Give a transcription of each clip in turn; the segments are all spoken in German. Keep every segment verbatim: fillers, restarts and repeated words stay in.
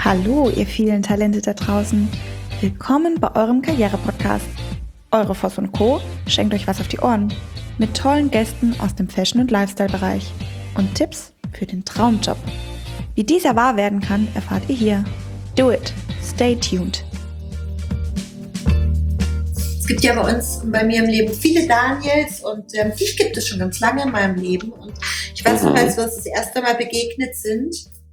Hallo, ihr vielen Talente da draußen. Willkommen bei eurem Karriere-Podcast. Eure Voss und Co. schenkt euch was auf die Ohren. Mit tollen Gästen aus dem Fashion- und Lifestyle-Bereich. Und Tipps für den Traumjob. Wie dieser wahr werden kann, erfahrt ihr hier. Do it. Stay tuned. Es gibt ja bei uns und bei mir im Leben viele Daniels und ähm, dich gibt es schon ganz lange in meinem Leben. Und ich weiß noch, als wir uns das erste Mal begegnet sind.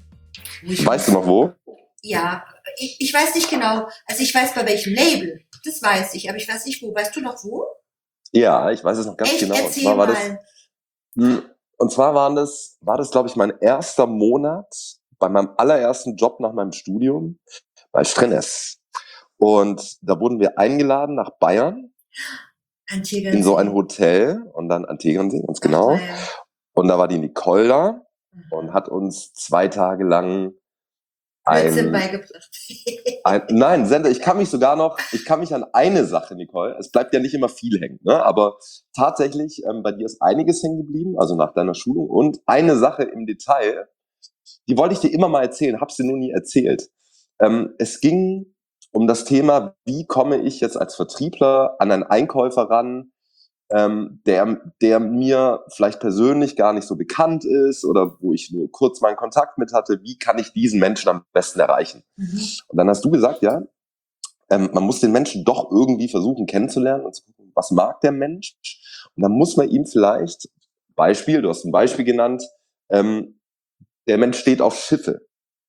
Weißt du noch wo? Ja, ich, ich weiß nicht genau. Also ich weiß bei welchem Label, das weiß ich, aber ich weiß nicht wo. Weißt du noch wo? Ja, ich weiß es noch ganz Echt? genau. Erzähl und zwar war mal. das, und zwar waren das, war das, glaube ich, mein erster Monat bei meinem allerersten Job nach meinem Studium bei Strenes. Und da wurden wir eingeladen nach Bayern An Tegernsee. in so ein Hotel und dann an Tegernsee, ganz genau. Ach, ja. Und da war die Nicole da Mhm. und hat uns zwei Tage lang Blödsinn ein, beigebracht. ein nein, Sender, ich kann mich sogar noch, ich kann mich an eine Sache, Nicole, es bleibt ja nicht immer viel hängen, ne? Aber tatsächlich, ähm, bei dir ist einiges hängen geblieben, also nach deiner Schulung, und eine Sache im Detail, die wollte ich dir immer mal erzählen, hab's dir nur nie erzählt. Ähm, es ging um das Thema, wie komme ich jetzt als Vertriebler an einen Einkäufer ran, ähm, der, der mir vielleicht persönlich gar nicht so bekannt ist oder wo ich nur kurz mal einen Kontakt mit hatte, wie kann ich diesen Menschen am besten erreichen? Mhm. Und dann hast du gesagt, ja, ähm, man muss den Menschen doch irgendwie versuchen kennenzulernen und zu gucken, was mag der Mensch? Und dann muss man ihm vielleicht, Beispiel, du hast ein Beispiel genannt, ähm, der Mensch steht auf Schiffe.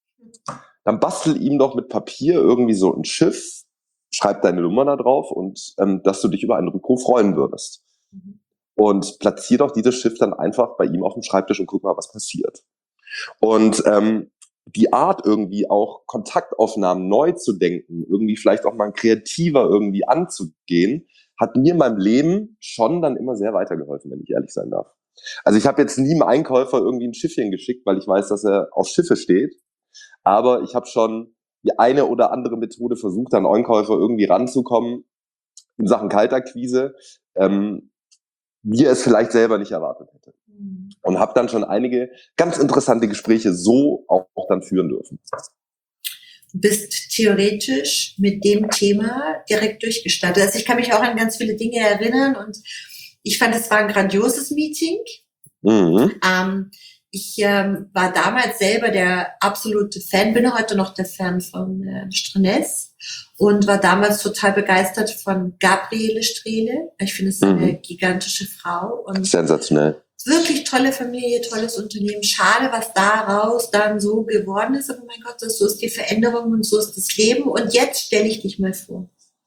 Dann bastel ihm doch mit Papier irgendwie so ein Schiff, schreib deine Nummer da drauf und ähm, dass du dich über einen Rückruf freuen würdest. Mhm. Und platzier doch dieses Schiff dann einfach bei ihm auf dem Schreibtisch und guck mal, was passiert. Und ähm, die Art irgendwie auch Kontaktaufnahmen neu zu denken, irgendwie vielleicht auch mal kreativer irgendwie anzugehen, hat mir in meinem Leben schon dann immer sehr weitergeholfen, wenn ich ehrlich sein darf. Also ich habe jetzt nie einem Einkäufer irgendwie ein Schiffchen geschickt, weil ich weiß, dass er auf Schiffe steht. Aber ich habe schon die eine oder andere Methode versucht, an Einkäufer irgendwie ranzukommen in Sachen Kaltakquise, ähm, wie er es vielleicht selber nicht erwartet hätte. Mhm. Und habe dann schon einige ganz interessante Gespräche so auch, auch dann führen dürfen. Du bist theoretisch mit dem Thema direkt durchgestartet. Also ich kann mich auch an ganz viele Dinge erinnern und ich fand, es war ein grandioses Meeting. Mhm. Ähm, ich ähm, war damals selber der absolute Fan, bin heute noch der Fan von äh, Strenes und war damals total begeistert von Gabriele Strehle. Ich finde, es ist eine Mhm. gigantische Frau und Sensationell. wirklich tolle Familie, tolles Unternehmen. Schade, was daraus dann so geworden ist. Aber mein Gott, das, so ist die Veränderung und so ist das Leben. Und jetzt stelle ich dich mal vor.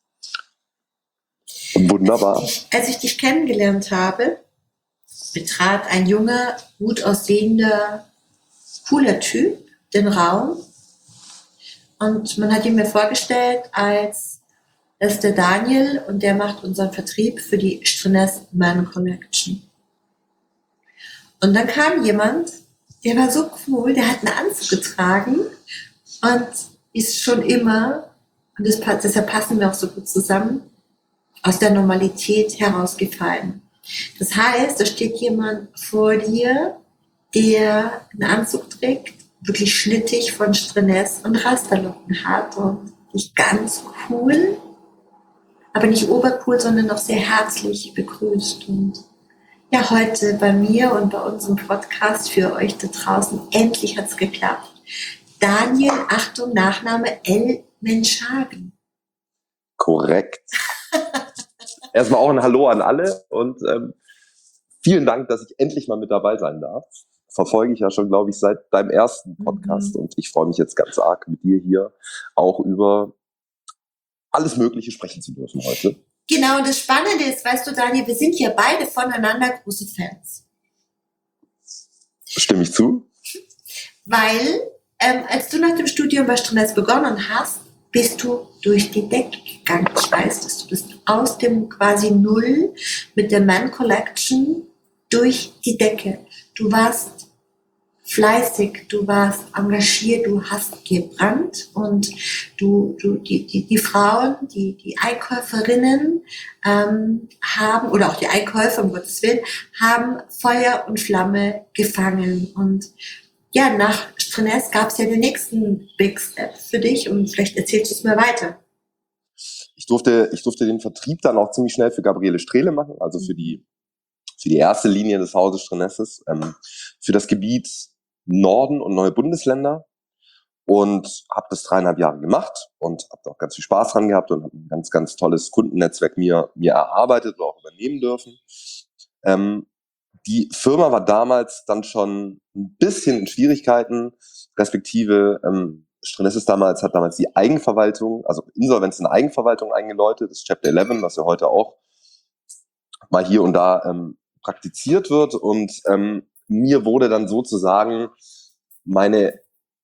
Wunderbar. Als ich, dich, als ich dich kennengelernt habe, betrat ein junger, gut aussehender, cooler Typ den Raum. Und man hat ihn mir vorgestellt als, das ist der Daniel und der macht unseren Vertrieb für die Strenes Man Collection. Und dann kam jemand, der war so cool, der hat einen Anzug getragen und ist schon immer, und das, deshalb passen wir auch so gut zusammen, aus der Normalität herausgefallen. Das heißt, da steht jemand vor dir, der einen Anzug trägt, wirklich schnittig von Strenes und Rasterlocken hat und dich ganz cool, aber nicht obercool, sondern noch sehr herzlich begrüßt. Und ja, heute bei mir und bei unserem Podcast für euch da draußen, endlich hat's geklappt. Daniel, Achtung, Nachname El Menchagen. Korrekt. Erstmal auch ein Hallo an alle und ähm, vielen Dank, dass ich endlich mal mit dabei sein darf. Verfolge ich ja schon, glaube ich, seit deinem ersten Podcast Mhm. und ich freue mich jetzt ganz arg, mit dir hier auch über alles Mögliche sprechen zu dürfen heute. Genau, und das Spannende ist, weißt du, Daniel, wir sind ja beide voneinander große Fans. Stimme ich zu? Weil, ähm, als du nach dem Studium bei Strenes begonnen hast, bist du durch die Decke gegangen. Ich weiß, dass du bist aus dem quasi Null mit der Man Collection durch die Decke. Du warst fleißig, du warst engagiert, du hast gebrannt und du, du die, die, die Frauen, die, die Einkäuferinnen ähm, haben, oder auch die Einkäufer, um Gottes Willen, haben Feuer und Flamme gefangen. Und ja, nach Strenes gab es ja den nächsten Big Step für dich und vielleicht erzählst du es mir weiter. Ich durfte, ich durfte den Vertrieb dann auch ziemlich schnell für Gabriele Strehle machen, also für die, für die erste Linie des Hauses Strenesses, ähm, für das Gebiet Norden und neue Bundesländer, und habe das dreieinhalb Jahre gemacht und habe auch ganz viel Spaß dran gehabt und habe ein ganz, ganz tolles Kundennetzwerk mir, mir erarbeitet oder auch übernehmen dürfen. Ähm, die Firma war damals dann schon ein bisschen in Schwierigkeiten, respektive ähm, Strenesses damals hat damals die Eigenverwaltung, also Insolvenz in Eigenverwaltung eingeläutet, das Chapter elf, was ja heute auch mal hier und da ähm, praktiziert wird, und ähm, mir wurde dann sozusagen meine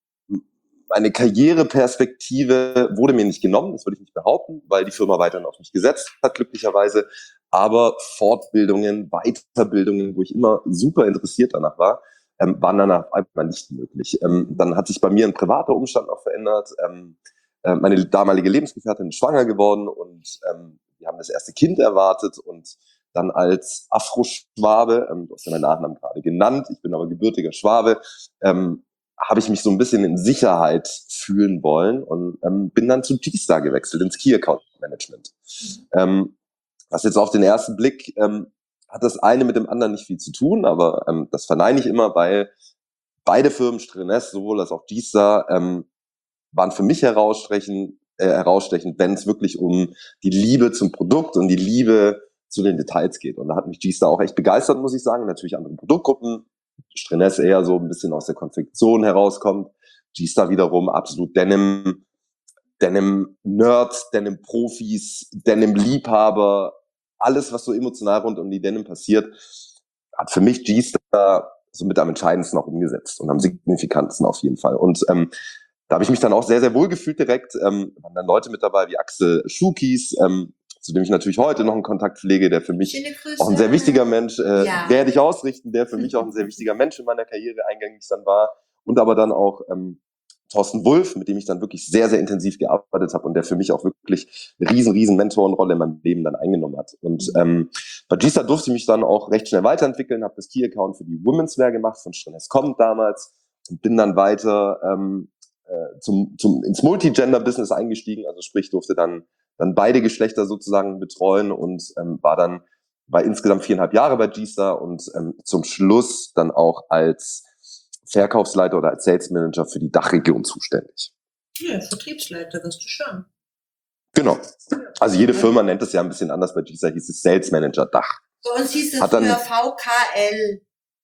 meine Karriereperspektive wurde mir nicht genommen, das würde ich nicht behaupten, weil die Firma weiterhin auf mich gesetzt hat, glücklicherweise, aber Fortbildungen, Weiterbildungen, wo ich immer super interessiert danach war, ähm, waren danach einfach nicht möglich. Ähm, dann hat sich bei mir ein privater Umstand noch verändert. Ähm, äh, meine damalige Lebensgefährtin ist schwanger geworden und ähm, wir haben das erste Kind erwartet, und dann als Afro-Schwabe, ähm, du hast ja meinen Nachnamen gerade genannt, ich bin aber gebürtiger Schwabe, ähm, habe ich mich so ein bisschen in Sicherheit fühlen wollen und ähm, bin dann zu G-Star gewechselt, ins Key Account Management. Mhm. Ähm, was jetzt auf den ersten Blick, ähm, hat das eine mit dem anderen nicht viel zu tun, aber ähm, das verneine ich immer, weil beide Firmen, Strenes sowohl als auch G-Star, ähm, waren für mich herausstechend, äh, herausstechend, wenn es wirklich um die Liebe zum Produkt und die Liebe zu den Details geht. Und da hat mich G-Star auch echt begeistert, muss ich sagen. Natürlich andere Produktgruppen, Strenes eher so ein bisschen aus der Konfektion herauskommt, G-Star wiederum absolut Denim, Denim-Nerds, Denim-Profis, Denim-Liebhaber, alles, was so emotional rund um die Denim passiert, hat für mich G-Star so mit am entscheidendsten auch umgesetzt und am signifikantesten auf jeden Fall. Und ähm, da habe ich mich dann auch sehr, sehr wohl gefühlt direkt. Ähm, waren dann Leute mit dabei wie Axel Schukis, ähm, zu dem ich natürlich heute noch einen Kontakt pflege, der für mich auch ein sehr wichtiger Mensch, äh, ja. werde ich ausrichten, der für mich auch ein sehr wichtiger Mensch in meiner Karriere eingängig dann war. Und aber dann auch ähm, Thorsten Wulff, mit dem ich dann wirklich sehr, sehr intensiv gearbeitet habe und der für mich auch wirklich eine riesen, riesen Mentorenrolle in meinem Leben dann eingenommen hat. Und ähm, bei G-Star durfte ich mich dann auch recht schnell weiterentwickeln, habe das Key-Account für die Women's Wear gemacht von Strenes Kommt damals und bin dann weiter ähm, äh, zum, zum ins Multigender-Business eingestiegen, also sprich durfte dann dann beide Geschlechter sozusagen betreuen und ähm, war dann war insgesamt viereinhalb Jahre bei G-Star und ähm, zum Schluss dann auch als Verkaufsleiter oder als Sales Manager für die Dachregion zuständig. Ja, Vertriebsleiter wirst du schon. Genau. Also jede Firma nennt es ja ein bisschen anders. Bei G-Star hieß es Sales Manager Dach. Bei uns hieß es früher V K L.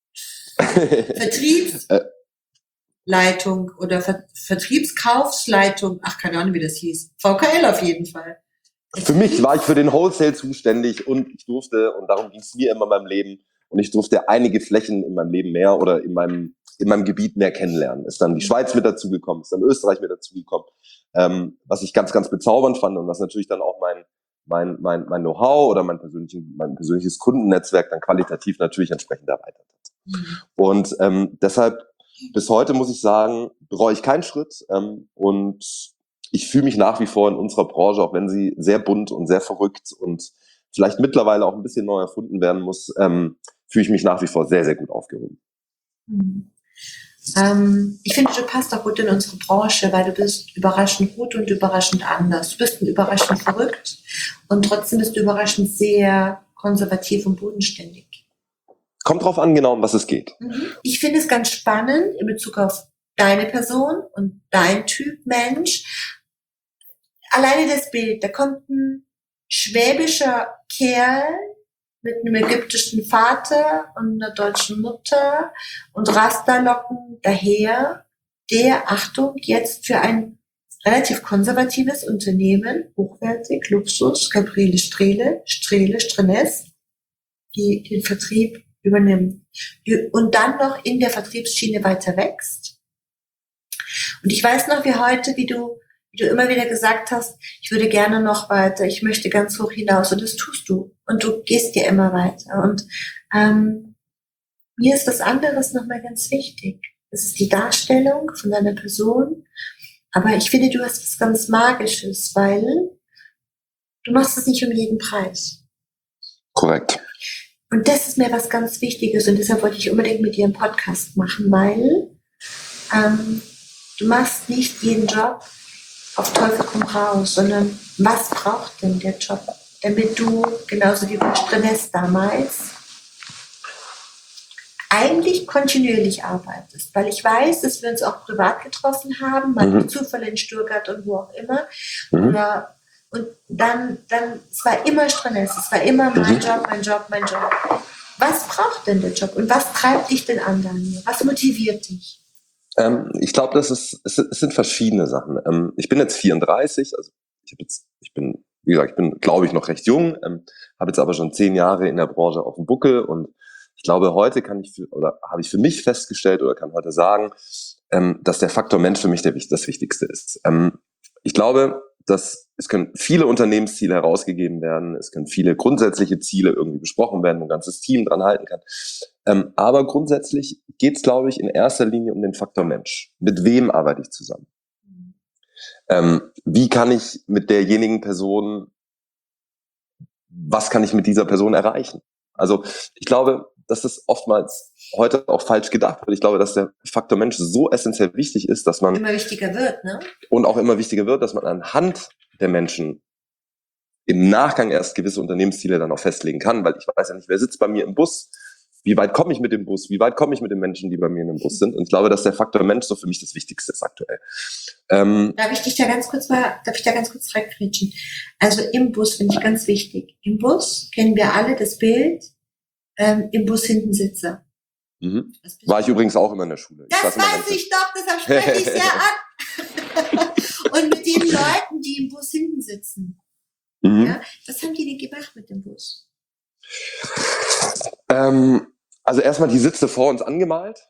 Vertriebsleitung oder Ver- Vertriebskaufsleitung. Ach, keine Ahnung, wie das hieß. V K L auf jeden Fall. Für mich war ich für den Wholesale zuständig und ich durfte, und darum ging es mir immer in meinem Leben, und ich durfte einige Flächen in meinem Leben mehr oder in meinem in meinem Gebiet mehr kennenlernen. Ist dann die Schweiz mit dazugekommen, ist dann Österreich mit dazugekommen, ähm, was ich ganz, ganz bezaubernd fand und was natürlich dann auch mein mein mein mein Know-how oder mein persönlichen mein persönliches Kundennetzwerk dann qualitativ natürlich entsprechend erweitert hat. Mhm. Und ähm, deshalb bis heute muss ich sagen, bereue ich keinen Schritt ähm, und ich fühle mich nach wie vor in unserer Branche, auch wenn sie sehr bunt und sehr verrückt und vielleicht mittlerweile auch ein bisschen neu erfunden werden muss, ähm, fühle ich mich nach wie vor sehr, sehr gut aufgehoben. Mhm. Ähm, ich finde, du passt auch gut in unsere Branche, weil du bist überraschend gut und überraschend anders. Du bist überraschend verrückt und trotzdem bist du überraschend sehr konservativ und bodenständig. Kommt drauf an, genau um was es geht. Mhm. Ich finde es ganz spannend in Bezug auf deine Person und dein Typ Mensch. Alleine das Bild, da kommt ein schwäbischer Kerl mit einem ägyptischen Vater und einer deutschen Mutter und Rasterlocken daher, der, Achtung, jetzt für ein relativ konservatives Unternehmen, hochwertig, Luxus, Gabriele Strehle, Strehle, Strenes, die den Vertrieb übernimmt und dann noch in der Vertriebsschiene weiter wächst. Und ich weiß noch wie heute, wie du wie du immer wieder gesagt hast, ich würde gerne noch weiter, ich möchte ganz hoch hinaus und das tust du und du gehst ja immer weiter und ähm, mir ist was anderes nochmal ganz wichtig. Das ist die Darstellung von deiner Person, aber ich finde, du hast was ganz Magisches, weil du machst es nicht um jeden Preis. Korrekt. Und das ist mir was ganz Wichtiges und deshalb wollte ich unbedingt mit dir einen Podcast machen, weil ähm, du machst nicht jeden Job auf Teufel komm raus, sondern was braucht denn der Job, damit du, genauso wie bei Strenes damals, eigentlich kontinuierlich arbeitest. Weil ich weiß, dass wir uns auch privat getroffen haben, mal durch Zufall in Stuttgart und wo auch immer. Mhm. Oder, und dann, dann, es war immer Strenes, es war immer mein Mhm. Job, mein Job, mein Job. Was braucht denn der Job und was treibt dich denn an, Daniel? Was motiviert dich? Ähm, ich glaube, das ist, es, es sind verschiedene Sachen. Ähm, ich bin jetzt vierunddreißig, also ich habe jetzt, ich bin, wie gesagt, ich bin, glaube ich, noch recht jung, ähm, habe jetzt aber schon zehn Jahre in der Branche auf dem Buckel und ich glaube, heute kann ich für, oder habe ich für mich festgestellt oder kann heute sagen, ähm, dass der Faktor Mensch für mich der, das Wichtigste ist. Ähm, ich glaube, dass es können viele Unternehmensziele herausgegeben werden, es können viele grundsätzliche Ziele irgendwie besprochen werden, wo ein ganzes Team dran halten kann. Ähm, aber grundsätzlich geht es, glaube ich, in erster Linie um den Faktor Mensch. Mit wem arbeite ich zusammen? Ähm, wie kann ich mit derjenigen Person, was kann ich mit dieser Person erreichen? Also ich glaube, dass das oftmals heute auch falsch gedacht wird. Ich glaube, dass der Faktor Mensch so essentiell wichtig ist, dass man Immer wichtiger wird, ne? und auch immer wichtiger wird, dass man anhand der Menschen im Nachgang erst gewisse Unternehmensziele dann auch festlegen kann, weil ich weiß ja nicht, wer sitzt bei mir im Bus, wie weit komme ich mit dem Bus, wie weit komme ich mit den Menschen, die bei mir in dem Bus sind. Und ich glaube, dass der Faktor Mensch so für mich das Wichtigste ist aktuell. Ähm, Darf ich dich da ganz kurz mal, darf ich da ganz kurz reingrätschen? Also im Bus finde ich ganz wichtig. Im Bus kennen wir alle das Bild, ähm, im Bus hinten Sitzer. mhm. War ich übrigens auch immer in der Schule. Ich Das weiß ich doch, deshalb spreche ich es ja an. Und mit den Leuten, die im Bus hinten sitzen. Mhm. Ja, was haben die denn gemacht mit dem Bus? Ähm, also erstmal die Sitze vor uns angemalt.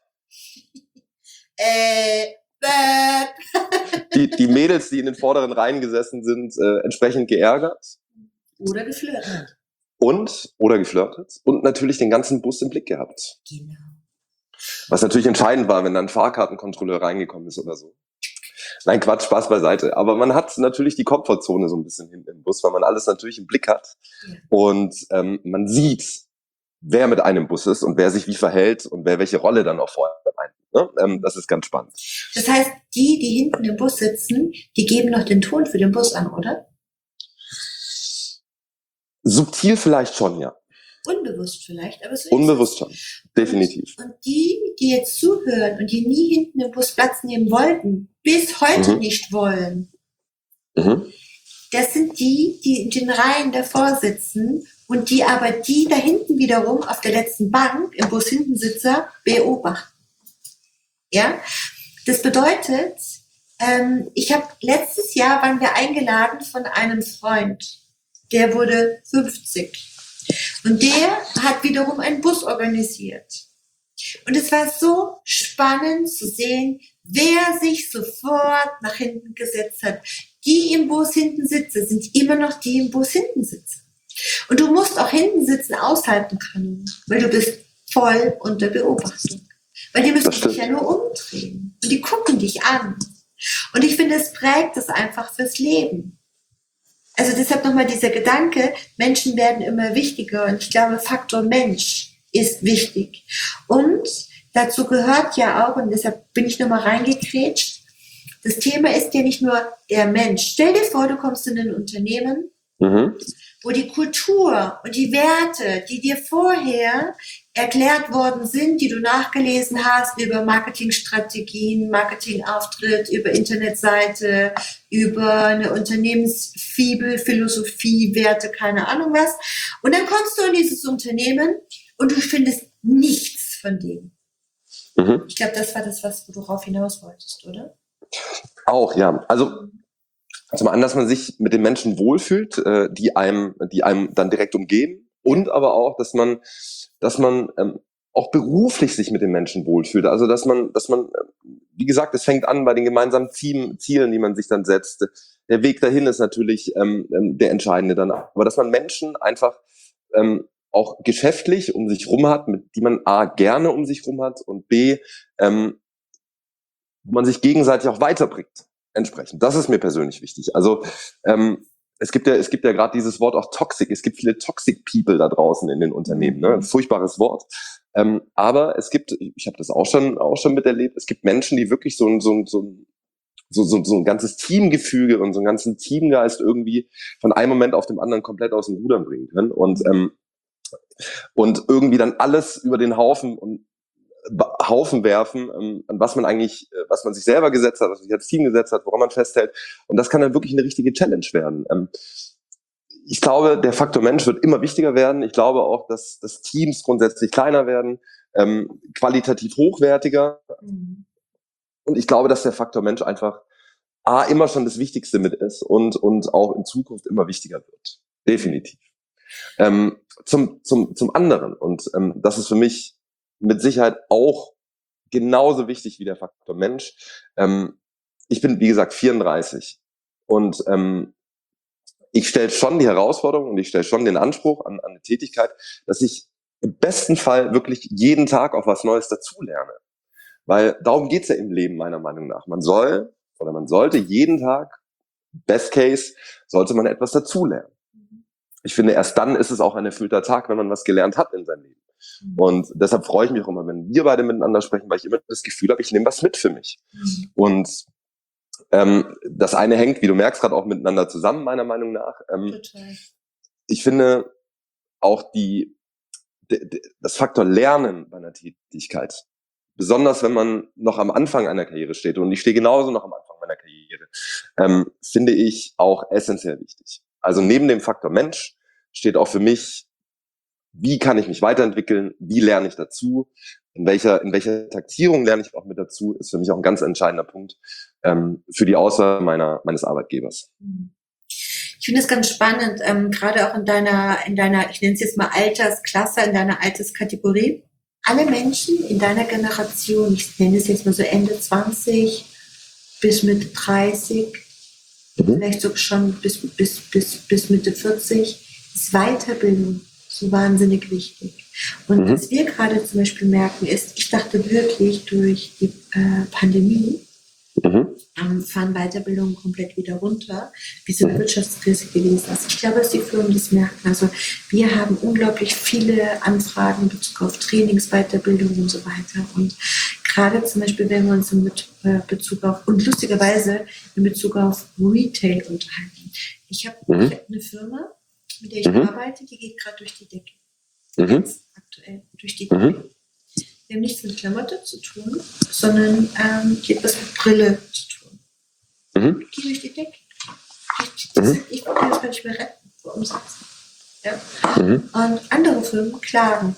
äh, bäh. Die, die Mädels, die in den vorderen Reihen gesessen sind, äh, entsprechend geärgert. Oder geflirtet. Und, oder geflirtet. Und natürlich den ganzen Bus im Blick gehabt. Genau. Was natürlich entscheidend war, wenn dann ein Fahrkartenkontrolleur reingekommen ist oder so. Nein, Quatsch, Spaß beiseite. Aber man hat natürlich die Komfortzone so ein bisschen hinten im Bus, weil man alles natürlich im Blick hat. Ja. Und ähm, man sieht, wer mit einem Bus ist und wer sich wie verhält und wer welche Rolle dann auch vorher einnimmt. Ne? Ähm, das ist ganz spannend. Das heißt, die, die hinten im Bus sitzen, die geben noch den Ton für den Bus an, oder? Subtil vielleicht schon, ja. Unbewusst vielleicht, aber so Unbewusst schon, definitiv. Und, und die, die jetzt zuhören und die nie hinten im Bus Platz nehmen wollten, bis heute Mhm. nicht wollen, Mhm. das sind die, die in den Reihen davor sitzen und die aber die da hinten wiederum auf der letzten Bank im Bus hinten Sitzer beobachten. Ja, das bedeutet, ähm, ich habe letztes Jahr waren wir eingeladen von einem Freund, der wurde fünfzig und der hat wiederum einen Bus organisiert. Und es war so spannend zu sehen, wer sich sofort nach hinten gesetzt hat. Die im Bus hinten sitzen, sind immer noch die im Bus hinten sitzen. Und du musst auch hinten sitzen aushalten können, weil du bist voll unter Beobachtung. Weil die müssen sich ja nur umdrehen. Und die gucken dich an. Und ich finde, es prägt das einfach fürs Leben. Also deshalb nochmal dieser Gedanke, Menschen werden immer wichtiger. Und ich glaube, Faktor Mensch ist wichtig. Und dazu gehört ja auch, und deshalb bin ich nochmal reingekrätscht, das Thema ist ja nicht nur der Mensch. Stell dir vor, du kommst in ein Unternehmen, Mhm. wo die Kultur und die Werte, die dir vorher erklärt worden sind, die du nachgelesen hast über Marketingstrategien, Marketingauftritt, über Internetseite, über eine Unternehmensfibel, Philosophie, Werte, keine Ahnung was. Und dann kommst du in dieses Unternehmen und du findest nichts von dem. Mhm. Ich glaube, das war das, was du darauf hinaus wolltest, oder? Auch, ja. Also zum einen, dass man sich mit den Menschen wohlfühlt, äh, die einem, die einem dann direkt umgeben, und aber auch, dass man, dass man ähm, auch beruflich sich mit den Menschen wohlfühlt. Also dass man, dass man, wie gesagt, es fängt an bei den gemeinsamen Zielen, Zielen, die man sich dann setzt. Der Weg dahin ist natürlich ähm, der entscheidende dann, aber dass man Menschen einfach ähm, auch geschäftlich um sich rum hat, mit die man A gerne um sich rum hat und B ähm, wo man sich gegenseitig auch weiterbringt. Entsprechend. Das ist mir persönlich wichtig. Also ähm, es gibt ja, es gibt ja gerade dieses Wort auch toxic. Es gibt viele toxic people da draußen in den Unternehmen. Ne? Ein furchtbares Wort. Ähm, aber es gibt, ich habe das auch schon auch schon miterlebt, es gibt Menschen, die wirklich so ein so ein so ein so, so, so ein ganzes Teamgefüge und so einen ganzen Teamgeist irgendwie von einem Moment auf den anderen komplett aus dem Rudern bringen können und ähm, und irgendwie dann alles über den Haufen und Haufen werfen, ähm, an was man eigentlich, äh, was man sich selber gesetzt hat, was man sich als Team gesetzt hat, woran man festhält. Und das kann dann wirklich eine richtige Challenge werden. Ähm, ich glaube, der Faktor Mensch wird immer wichtiger werden. Ich glaube auch, dass, dass Teams grundsätzlich kleiner werden, ähm, qualitativ hochwertiger. Mhm. Und ich glaube, dass der Faktor Mensch einfach A, immer schon das Wichtigste mit ist und, und auch in Zukunft immer wichtiger wird. Definitiv. Ähm, zum, zum, zum anderen. Und ähm, das ist für mich mit Sicherheit auch genauso wichtig wie der Faktor Mensch. Ähm, ich bin, wie gesagt, vierunddreißig und ähm, ich stelle schon die Herausforderung und ich stelle schon den Anspruch an, an eine Tätigkeit, dass ich im besten Fall wirklich jeden Tag auch was Neues dazulerne. Weil darum geht's ja im Leben meiner Meinung nach. Man soll oder man sollte jeden Tag, best case, sollte man etwas dazulernen. Ich finde, erst dann ist es auch ein erfüllter Tag, wenn man was gelernt hat in seinem Leben. Mhm. Und deshalb freue ich mich auch immer, wenn wir beide miteinander sprechen, weil ich immer das Gefühl habe, ich nehme was mit für mich. Mhm. Und ähm, das eine hängt, wie du merkst, gerade auch miteinander zusammen, meiner Meinung nach. Ähm, Total. Ich finde auch die, de, de, das Faktor Lernen bei einer Tätigkeit, besonders wenn man noch am Anfang einer Karriere steht, und ich stehe genauso noch am Anfang meiner Karriere, ähm, finde ich auch essentiell wichtig. Also neben dem Faktor Mensch steht auch für mich, wie kann ich mich weiterentwickeln, wie lerne ich dazu, in welcher, in welcher Taktierung lerne ich auch mit dazu, ist für mich auch ein ganz entscheidender Punkt ähm, für die Auswahl meiner, meines Arbeitgebers. Ich finde es ganz spannend, ähm, gerade auch in deiner, in deiner, ich nenne es jetzt mal Altersklasse, in deiner Alterskategorie. Alle Menschen in deiner Generation, ich nenne es jetzt mal so Ende zwanzig bis Mitte dreißig, mhm. vielleicht sogar schon bis, bis, bis, bis Mitte vierzig, ist Weiterbildung so wahnsinnig wichtig. Und mhm. was wir gerade zum Beispiel merken ist, ich dachte wirklich durch die äh, Pandemie mhm. ähm, fahren Weiterbildungen komplett wieder runter, wie so eine mhm. Wirtschaftskrise gewesen ist. Ich glaube, dass die Firmen das merken. Also wir haben unglaublich viele Anfragen in Bezug auf Trainings, Weiterbildung und so weiter. Und gerade zum Beispiel, wenn wir uns in Bezug auf, und lustigerweise in Bezug auf Retail unterhalten. Ich habe mhm. hab eine Firma, mit der ich mhm. arbeite, die geht gerade durch die Decke. Mhm. Jetzt aktuell durch die Decke. Mhm. Wir haben nichts mit Klamotte zu tun, sondern ähm, etwas mit Brille zu tun. Mhm. Ich gehe durch die Decke. Ich, das, mhm. ich kann das nicht mehr retten vor Umsatz. Ja? Mhm. Und andere Firmen klagen.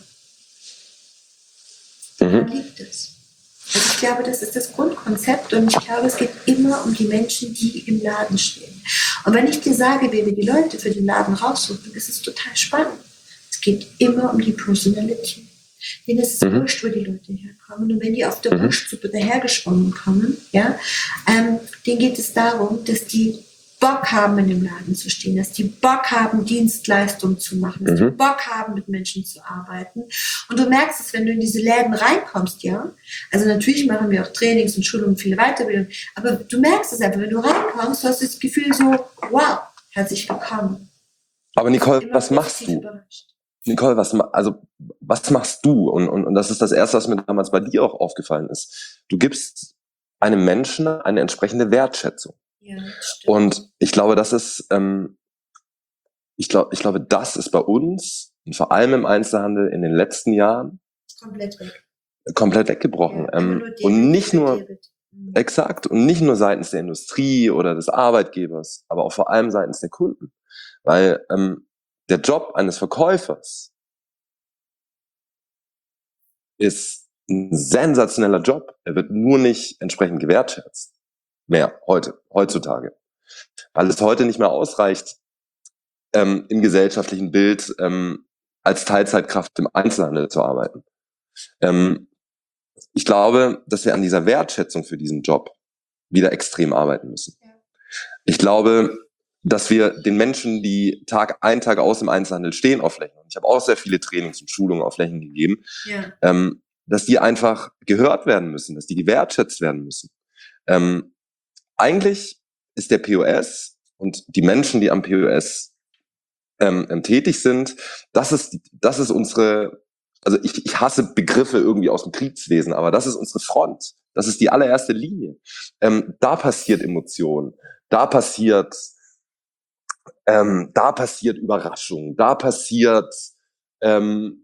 Mhm. Woran liegt es? Also ich glaube, das ist das Grundkonzept und ich glaube, es geht immer um die Menschen, die im Laden stehen. Und wenn ich dir sage, wie wir die Leute für den Laden raussuchen, ist es total spannend. Es geht immer um die Personality. Denen ist es mhm. wurscht, wo die Leute herkommen. Und wenn die auf der mhm. Wurstsuppe dahergeschwommen kommen, ja, ähm, denen geht es darum, dass die Bock haben, in dem Laden zu stehen, dass die Bock haben, Dienstleistungen zu machen, dass mhm. die Bock haben, mit Menschen zu arbeiten. Und du merkst es, wenn du in diese Läden reinkommst, ja. Also natürlich machen wir auch Trainings und Schulungen, viele Weiterbildungen, aber du merkst es einfach, wenn du reinkommst, du hast das Gefühl so, wow, herzlich willkommen. Aber Nicole, was machst du? Überrascht. Nicole, was, also, was machst du? Und, und, und das ist das Erste, was mir damals bei dir auch aufgefallen ist. Du gibst einem Menschen eine entsprechende Wertschätzung. Ja, und ich glaube, das ist, ähm, ich glaube, ich glaube, das ist bei uns und vor allem im Einzelhandel in den letzten Jahren komplett weg, komplett weggebrochen. Ja, ähm, und nicht nur, mhm. exakt, und nicht nur seitens der Industrie oder des Arbeitgebers, aber auch vor allem seitens der Kunden, weil ähm, der Job eines Verkäufers ist ein sensationeller Job. Er wird nur nicht entsprechend gewertschätzt. Mehr heute, heutzutage. Weil es heute nicht mehr ausreicht, ähm, im gesellschaftlichen Bild ähm, als Teilzeitkraft im Einzelhandel zu arbeiten. Ähm, ich glaube, dass wir an dieser Wertschätzung für diesen Job wieder extrem arbeiten müssen. Ja. Ich glaube, dass wir den Menschen, die Tag ein, Tag aus im Einzelhandel stehen auf Flächen, und ich habe auch sehr viele Trainings und Schulungen auf Flächen gegeben, ja. ähm, dass die einfach gehört werden müssen, dass die gewertschätzt werden müssen. Ähm, Eigentlich ist der P O S und die Menschen, die am P O S ähm, tätig sind, das ist, das ist unsere, also ich, ich hasse Begriffe irgendwie aus dem Kriegswesen, aber das ist unsere Front. Das ist die allererste Linie. Ähm, da passiert Emotion, da passiert, ähm, da passiert Überraschung, da passiert, ähm,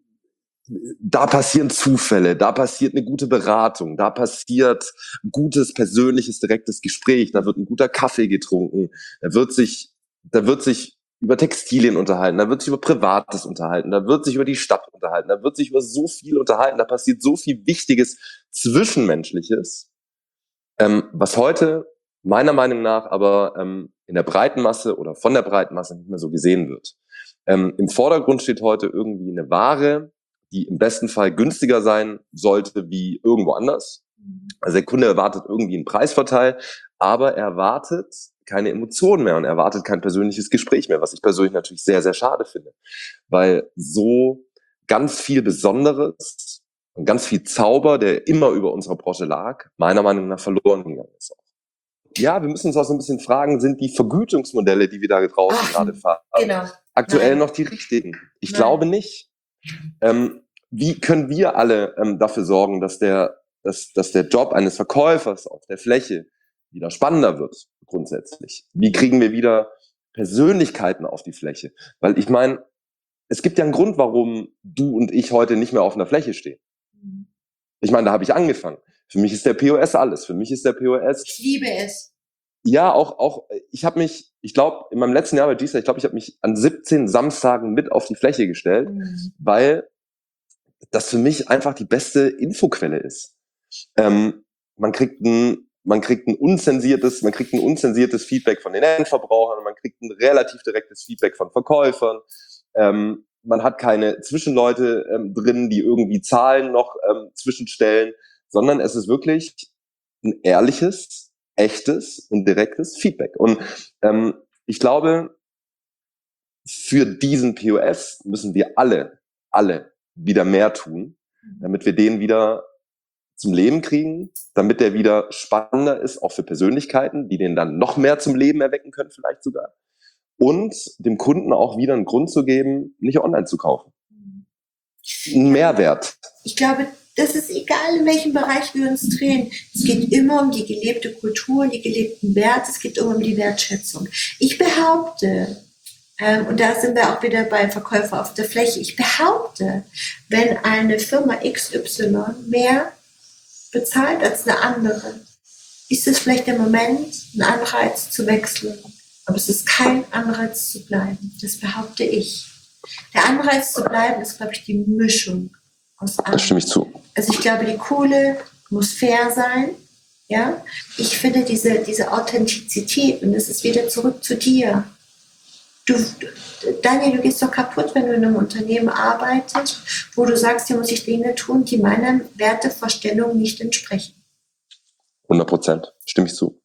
da passieren Zufälle, da passiert eine gute Beratung, da passiert ein gutes, persönliches, direktes Gespräch, da wird ein guter Kaffee getrunken, da wird sich, da wird sich über Textilien unterhalten, da wird sich über Privates unterhalten, da wird sich über die Stadt unterhalten, da wird sich über so viel unterhalten, da passiert so viel Wichtiges, Zwischenmenschliches, ähm, was heute meiner Meinung nach aber ähm, in der breiten Masse oder von der breiten Masse nicht mehr so gesehen wird. Ähm, Im Vordergrund steht heute irgendwie eine Ware, die im besten Fall günstiger sein sollte wie irgendwo anders. Also der Kunde erwartet irgendwie einen Preisvorteil, aber er erwartet keine Emotionen mehr und er erwartet kein persönliches Gespräch mehr, was ich persönlich natürlich sehr, sehr schade finde, weil so ganz viel Besonderes und ganz viel Zauber, der immer über unserer Branche lag, meiner Meinung nach verloren gegangen ist. Ja, wir müssen uns auch so ein bisschen fragen, sind die Vergütungsmodelle, die wir da draußen Ach, gerade fahren, genau. aktuell Nein. noch die richtigen? Ich Nein. glaube nicht. Ähm, wie können wir alle ähm, dafür sorgen, dass der, dass, dass der Job eines Verkäufers auf der Fläche wieder spannender wird, grundsätzlich? Wie kriegen wir wieder Persönlichkeiten auf die Fläche? Weil ich meine, es gibt ja einen Grund, warum du und ich heute nicht mehr auf einer Fläche stehen. Ich meine, da habe ich angefangen. Für mich ist der P O S alles. Für mich ist der P O S... Ich liebe es. Ja, auch, auch, ich habe mich, ich glaube, in meinem letzten Jahr bei G-Star, ich glaube, ich habe mich an siebzehn Samstagen mit auf die Fläche gestellt, mhm. weil das für mich einfach die beste Infoquelle ist. Ähm, man kriegt ein, man kriegt ein unzensiertes, man kriegt ein unzensiertes Feedback von den Endverbrauchern, man kriegt ein relativ direktes Feedback von Verkäufern. Ähm, man hat keine Zwischenleute ähm, drin, die irgendwie Zahlen noch ähm, zwischenstellen, sondern es ist wirklich ein ehrliches, echtes und direktes Feedback. Und ähm, ich glaube, für diesen P O S müssen wir alle, alle wieder mehr tun, damit wir den wieder zum Leben kriegen, damit der wieder spannender ist, auch für Persönlichkeiten, die den dann noch mehr zum Leben erwecken können, vielleicht sogar. Und dem Kunden auch wieder einen Grund zu geben, nicht online zu kaufen. Ein Mehrwert. Ich glaube, das ist egal, in welchem Bereich wir uns drehen. Es geht immer um die gelebte Kultur, die gelebten Werte, es geht immer um die Wertschätzung. Ich behaupte, ähm, und da sind wir auch wieder bei Verkäufer auf der Fläche, ich behaupte, wenn eine Firma X Y mehr bezahlt als eine andere, ist es vielleicht der Moment, einen Anreiz zu wechseln. Aber es ist kein Anreiz zu bleiben. Das behaupte ich. Der Anreiz zu bleiben ist, glaube ich, die Mischung aus allem. Das stimme ich zu. Also ich glaube, die Kohle muss fair sein. Ja, ich finde diese, diese Authentizität, und das ist wieder zurück zu dir. Du, Daniel, du gehst doch kaputt, wenn du in einem Unternehmen arbeitest, wo du sagst, hier muss ich Dinge tun, die meiner Wertevorstellung nicht entsprechen. hundert Prozent, stimme ich zu.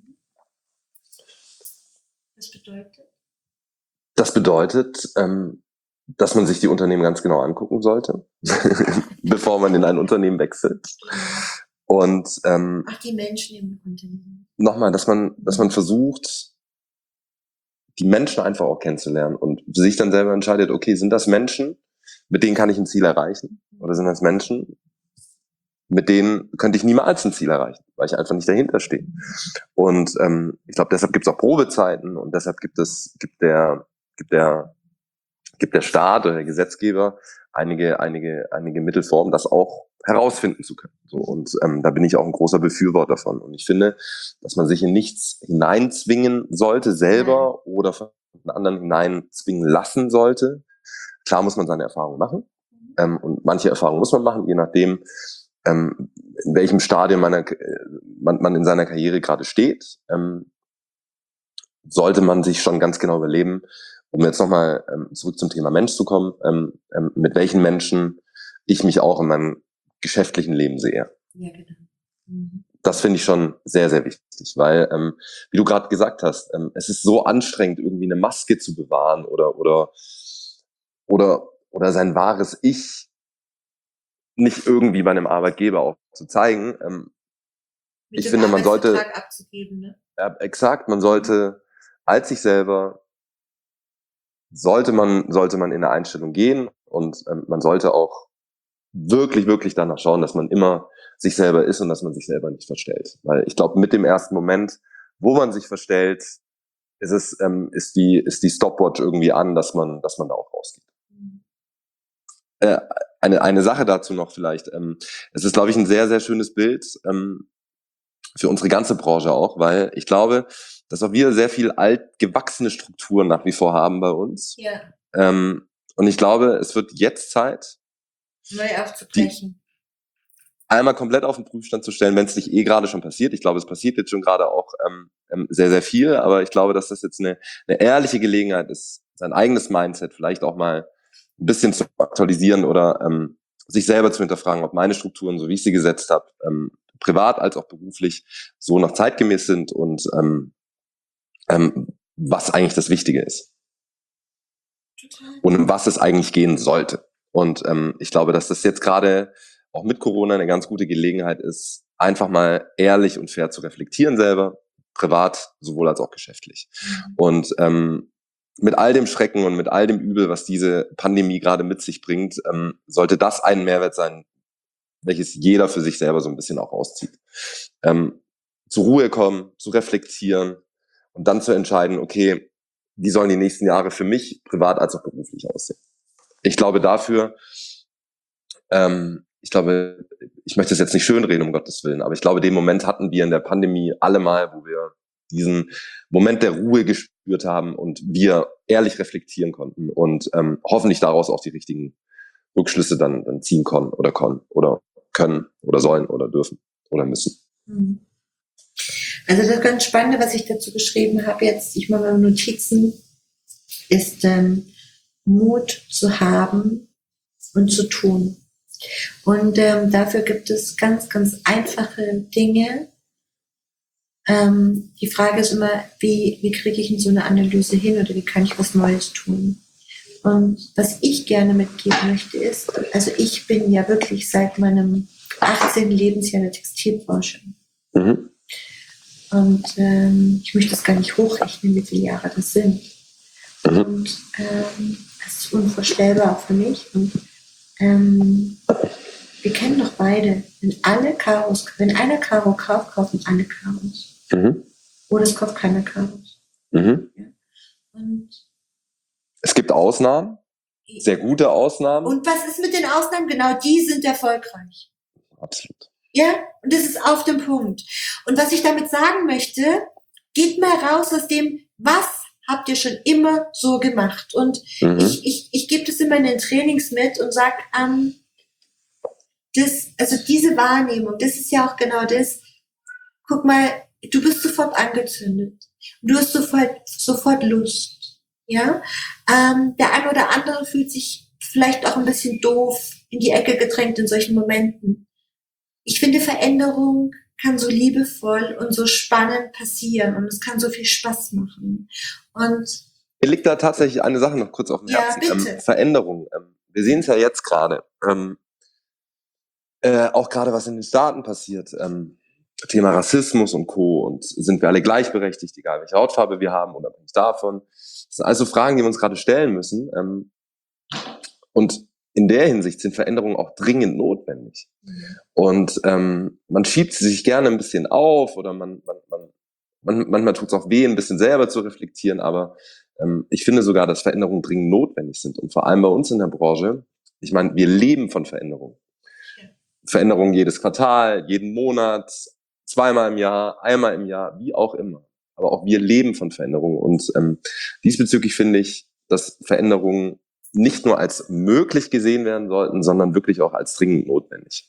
Was bedeutet? Das bedeutet, ähm, dass man sich die Unternehmen ganz genau angucken sollte, bevor man in ein Unternehmen wechselt. Und ähm, Ach, die Menschen im Unternehmen. Nochmal, dass man, dass man versucht, die Menschen einfach auch kennenzulernen und sich dann selber entscheidet, okay, sind das Menschen, mit denen kann ich ein Ziel erreichen? Oder sind das Menschen, mit denen könnte ich niemals ein Ziel erreichen, weil ich einfach nicht dahinter stehe. Und ähm, ich glaube, deshalb gibt es auch Probezeiten und deshalb gibt es, gibt der, gibt der, gibt der Staat oder der Gesetzgeber einige, einige, einige Mittelformen, das auch herausfinden zu können. So, und ähm, da bin ich auch ein großer Befürworter von. Und ich finde, dass man sich in nichts hineinzwingen sollte, selber mhm. oder von anderen hineinzwingen lassen sollte. Klar muss man seine Erfahrungen machen. Ähm, und manche Erfahrungen muss man machen, je nachdem, ähm, in welchem Stadium man, man, man in seiner Karriere gerade steht. Ähm, sollte man sich schon ganz genau überlegen, um jetzt nochmal ähm, zurück zum Thema Mensch zu kommen, ähm, ähm, mit welchen Menschen ich mich auch in meinem geschäftlichen Leben sehe. Ja, genau. Mhm. Das finde ich schon sehr, sehr wichtig, weil, ähm, wie du gerade gesagt hast, ähm, es ist so anstrengend, irgendwie eine Maske zu bewahren oder oder oder oder sein wahres Ich nicht irgendwie bei einem Arbeitgeber auch zu zeigen. Ähm, Mit ich finde, man sollte abzugeben, ne? Ja, exakt, man sollte als sich selber sollte man sollte man in eine Einstellung gehen und ähm, man sollte auch wirklich, wirklich danach schauen, dass man immer sich selber ist und dass man sich selber nicht verstellt. Weil ich glaube, mit dem ersten Moment, wo man sich verstellt, ist es, ähm, ist die, ist die Stopwatch irgendwie an, dass man, dass man da auch rausgeht. Äh, eine, eine Sache dazu noch vielleicht. Ähm, es ist, glaube ich, ein sehr, sehr schönes Bild, ähm, für unsere ganze Branche auch, weil ich glaube, dass auch wir sehr viel altgewachsene Strukturen nach wie vor haben bei uns. Ja. Ähm, und ich glaube, es wird jetzt Zeit, neu aufzubrechen. Einmal komplett auf den Prüfstand zu stellen, wenn es nicht eh gerade schon passiert. Ich glaube, es passiert jetzt schon gerade auch ähm, sehr, sehr viel, aber ich glaube, dass das jetzt eine, eine ehrliche Gelegenheit ist, sein eigenes Mindset vielleicht auch mal ein bisschen zu aktualisieren oder ähm, sich selber zu hinterfragen, ob meine Strukturen, so wie ich sie gesetzt habe, ähm, privat als auch beruflich, so noch zeitgemäß sind und ähm, ähm, was eigentlich das Wichtige ist. Total. Und um was es eigentlich gehen sollte. Und ähm, ich glaube, dass das jetzt gerade auch mit Corona eine ganz gute Gelegenheit ist, einfach mal ehrlich und fair zu reflektieren selber, privat sowohl als auch geschäftlich. Mhm. Und ähm, mit all dem Schrecken und mit all dem Übel, was diese Pandemie gerade mit sich bringt, ähm, sollte das ein Mehrwert sein, welches jeder für sich selber so ein bisschen auch auszieht. Ähm, zur Ruhe kommen, zu reflektieren und dann zu entscheiden, okay, wie sollen die nächsten Jahre für mich, privat als auch beruflich aussehen. Ich glaube dafür, ähm, ich glaube, ich möchte es jetzt nicht schönreden, um Gottes Willen, aber ich glaube, den Moment hatten wir in der Pandemie alle mal, wo wir diesen Moment der Ruhe gespürt haben und wir ehrlich reflektieren konnten und ähm, hoffentlich daraus auch die richtigen Rückschlüsse dann, dann ziehen können oder können oder können oder sollen oder dürfen oder müssen. Also das ganz Spannende, was ich dazu geschrieben habe, jetzt, ich mache meine Notizen, ist ähm, Mut zu haben und zu tun. Und ähm, dafür gibt es ganz, ganz einfache Dinge. Ähm, die Frage ist immer, wie, wie kriege ich in so eine Analyse hin oder wie kann ich was Neues tun? Und was ich gerne mitgeben möchte ist, also ich bin ja wirklich seit meinem achtzehnten Lebensjahr in der Textilbranche. Mhm. Und ähm, ich möchte das gar nicht hochrechnen, wie viele Jahre das sind. Mhm. Und ähm, das ist unvorstellbar auch für mich. Und ähm, wir kennen doch beide, wenn alle Karos, wenn einer Karo kauft, kaufen alle Karos. Mhm. Oder es kauft keiner Karos. Mhm. Ja. Und, Es gibt Ausnahmen, sehr gute Ausnahmen. und was ist mit den Ausnahmen? Genau, die sind erfolgreich. Absolut. Ja, und das ist auf dem Punkt. Und was ich damit sagen möchte, geht mal raus aus dem, was habt ihr schon immer so gemacht? Und Mhm. ich, ich, ich gebe das immer in den Trainings mit und sage, ähm, das, also diese Wahrnehmung, das ist ja auch genau das. Guck mal, du bist sofort angezündet. Du hast sofort, sofort Lust. Ja, ähm, der eine oder andere fühlt sich vielleicht auch ein bisschen doof in die Ecke gedrängt in solchen Momenten. Ich finde, Veränderung kann so liebevoll und so spannend passieren und es kann so viel Spaß machen. Und Mir liegt da tatsächlich eine Sache noch kurz auf dem Ja, Herzen. bitte. Ähm, Veränderung. Ähm, wir sehen es ja jetzt gerade. Ähm, äh, auch gerade was in den Staaten passiert. Ähm, Thema Rassismus und Co. Und sind wir alle gleichberechtigt, egal welche Hautfarbe wir haben, unabhängig davon. Das sind also Fragen, die wir uns gerade stellen müssen. Ähm, und in der Hinsicht sind Veränderungen auch dringend notwendig. Und ähm, man schiebt sie sich gerne ein bisschen auf oder man, man, man, man manchmal tut es auch weh, ein bisschen selber zu reflektieren, aber ähm, ich finde sogar, dass Veränderungen dringend notwendig sind. Und vor allem bei uns in der Branche, ich meine, wir leben von Veränderungen. Ja. Veränderungen jedes Quartal, jeden Monat, zweimal im Jahr, einmal im Jahr, wie auch immer. Aber auch wir leben von Veränderungen. Und ähm, diesbezüglich finde ich, dass Veränderungen nicht nur als möglich gesehen werden sollten, sondern wirklich auch als dringend notwendig.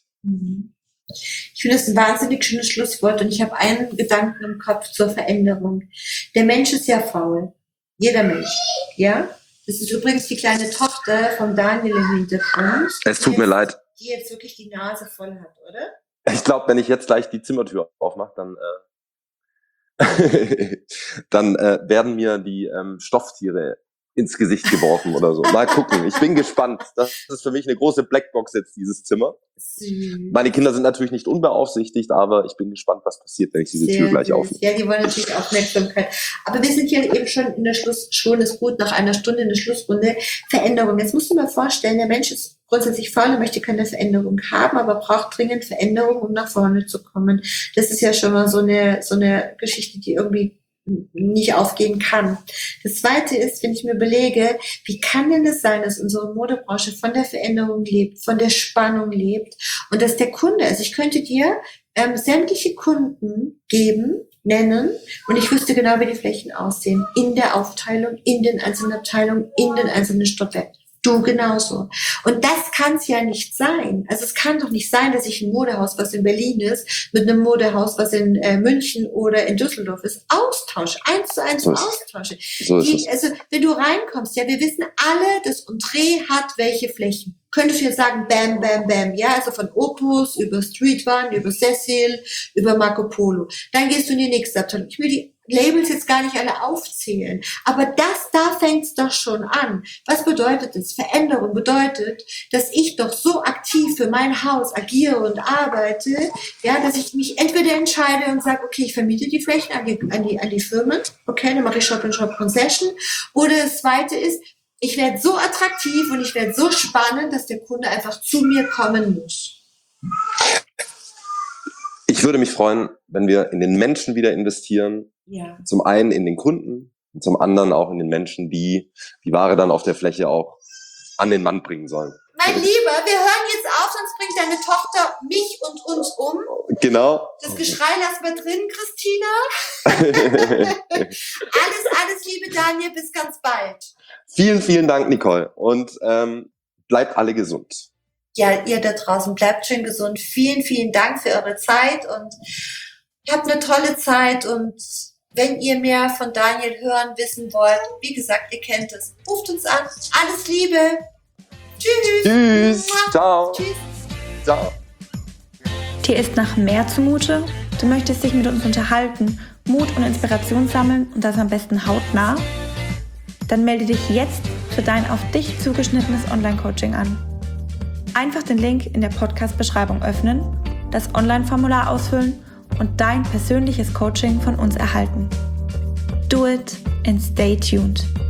Ich finde das ein wahnsinnig schönes Schlusswort und ich habe einen Gedanken im Kopf zur Veränderung. Der Mensch ist ja faul. Jeder Mensch. Ja? Das ist übrigens die kleine Tochter von Daniel im Hintergrund. Es tut mir jetzt, leid. Die jetzt wirklich die Nase voll hat, oder? Ich glaube, wenn ich jetzt gleich die Zimmertür aufmache, dann, äh, dann äh, werden mir die ähm, Stofftiere ins Gesicht geworfen oder so. Mal gucken. Ich bin gespannt. Das ist für mich eine große Blackbox jetzt, dieses Zimmer. Süß. Meine Kinder sind natürlich nicht unbeaufsichtigt, aber ich bin gespannt, was passiert, wenn ich diese Sehr Tür gleich süß. aufmache. Ja, die wollen natürlich Aufmerksamkeit. Aber wir sind hier eben schon in der Schluss, schon ist gut, nach einer Stunde in der Schlussrunde. Veränderung. Jetzt musst du dir mal vorstellen, der Mensch ist grundsätzlich faul und möchte keine Veränderung haben, aber braucht dringend Veränderung, um nach vorne zu kommen. Das ist ja schon mal so eine, so eine Geschichte, die irgendwie nicht aufgehen kann. Das Zweite ist, wenn ich mir überlege, wie kann denn es sein, dass unsere Modebranche von der Veränderung lebt, von der Spannung lebt und dass der Kunde, also ich könnte dir ähm, sämtliche Kunden geben, nennen und ich wüsste genau, wie die Flächen aussehen, in der Aufteilung, in den einzelnen Abteilungen, in den einzelnen Stockwerken. Du genauso. Und das kann es ja nicht sein. Also es kann doch nicht sein, dass ich ein Modehaus, was in Berlin ist, mit einem Modehaus, was in äh, München oder in Düsseldorf ist, austausche, eins zu eins So ist austausche. So ist Die, es. also wenn du reinkommst, ja, wir wissen alle, das Entree hat welche Flächen. Könntest du jetzt sagen, bam, bam, bam, ja, also von Opus über Street One, über Cecil, über Marco Polo. Dann gehst du in die nächste Abteilung. Ich will die Labels jetzt gar nicht alle aufzählen. Aber das, da fängt's doch schon an. Was bedeutet das? Veränderung bedeutet, dass ich doch so aktiv für mein Haus agiere und arbeite, ja, dass ich mich entweder entscheide und sage, okay, ich vermiete die Flächen an die, an die, an die Firmen. Okay, dann mache ich Shop-in-Shop-Concession. Oder das Zweite ist, ich werde so attraktiv und ich werde so spannend, dass der Kunde einfach zu mir kommen muss. Ich würde mich freuen, wenn wir in den Menschen wieder investieren. Ja. Zum einen in den Kunden und zum anderen auch in den Menschen, die die Ware dann auf der Fläche auch an den Mann bringen sollen. Mein Lieber, wir hören jetzt auf, sonst bringt deine Tochter mich und uns um. Genau. Das Geschrei lassen wir drin, Christina. alles, alles Liebe, Daniel, bis ganz bald. Vielen, vielen Dank, Nicole. Und ähm, bleibt alle gesund. Ja, ihr da draußen, bleibt schön gesund. Vielen, vielen Dank für eure Zeit und habt eine tolle Zeit. Und wenn ihr mehr von Daniel hören, wissen wollt, wie gesagt, ihr kennt es, ruft uns an. Alles Liebe. Tschüss. Tschüss. Ciao. Tschüss. Ciao. Dir ist nach mehr zumute? Du möchtest dich mit uns unterhalten, Mut und Inspiration sammeln und das am besten hautnah? Dann melde dich jetzt für dein auf dich zugeschnittenes Online-Coaching an. Einfach den Link in der Podcast-Beschreibung öffnen, das Online-Formular ausfüllen und dein persönliches Coaching von uns erhalten. Do it and stay tuned.